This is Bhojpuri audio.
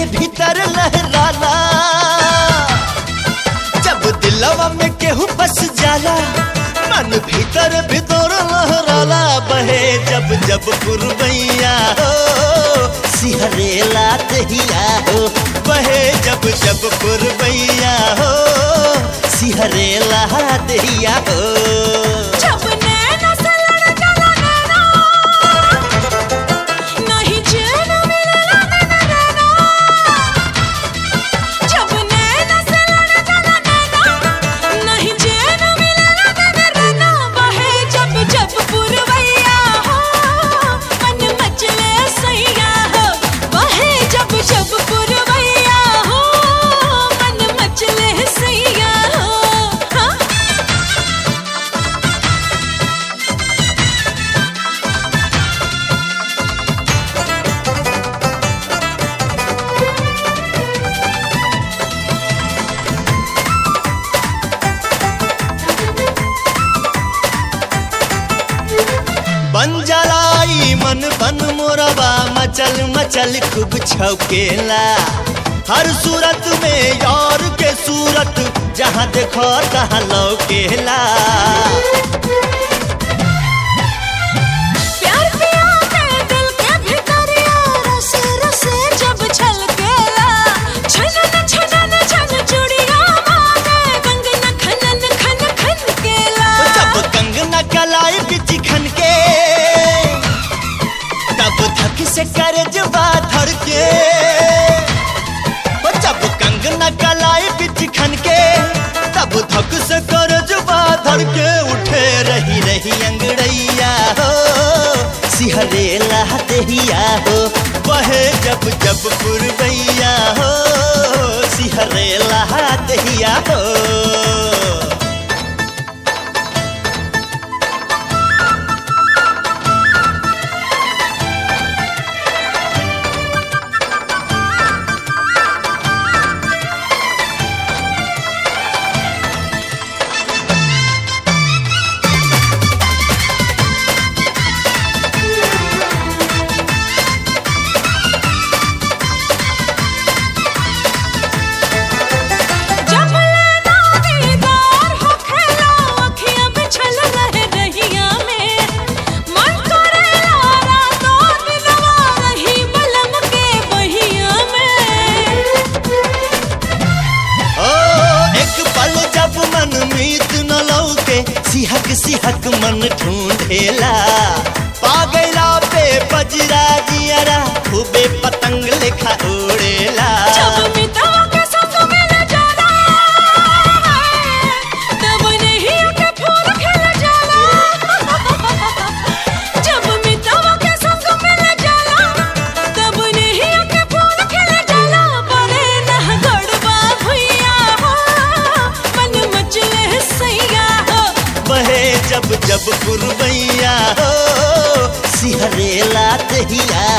के भीतर लहराला, जब दिलवा में केहू बस जाला, मन भीतर भीतर लहराला। बहे जब जब पुरवैया हो, सिहरेला दहिया हो। बहे जब जब पुरवैया हो, सिहरेला दहिया हो। जब नैना से लड़का नैना, नहीं चैन मिलेला नैना। जब नैना से लड़का नैना, नहीं चैन मिलेला नैना। बहे जब जब पुरवैया हो, मन मचले सैया हो। बहे जब जब पुरवैया हो, मन मचले सैया हो। बन जलाई मन बन मोरबा, मचल मचल खूब छौकेला। हर सूरत में यार के सूरत, जहाँ देखो तहाँ लौकेला। प्यार पिया के दिल के भितरिया, रसे रसे जब छलकेला। छनन छनन छन चूड़िया मांगे, कंगना खनन खन खनकेला। जब कंगना कलाई बिच खनके, तब धक से करजवा धड़के। जब कंगना कलाई बिच खनके, तब धक से करजवा धड़के। उठे रही रही अंगड़ैया हो, सिहरेला दहिया हो। बहे जब जब पुरवैया हो, सिहरेला दहिया हो। जब लेना दीदार हो खेला, अखियां बिछल रहे रहिया में। मन करेला रातों दिनवा, रही बलम के बहिया में। ओ एक पल जब मन मीत न लौके, सिहक सिहक मन ढूंढेला। पागला पे बजरा जियरा, खूबे पतंग लेखा उड़ेला। जब मितवा के संग मिल जाला, तब नहीं के फूल खिल जाला। जब मितवा के संग मिल जाला, तब नहीं के फूल खिल जाला। बरे नह गड़बा भुइया हो, मन मचले सैया हो। बहे जब जब पुरवैया हो, सिहरेला दहिया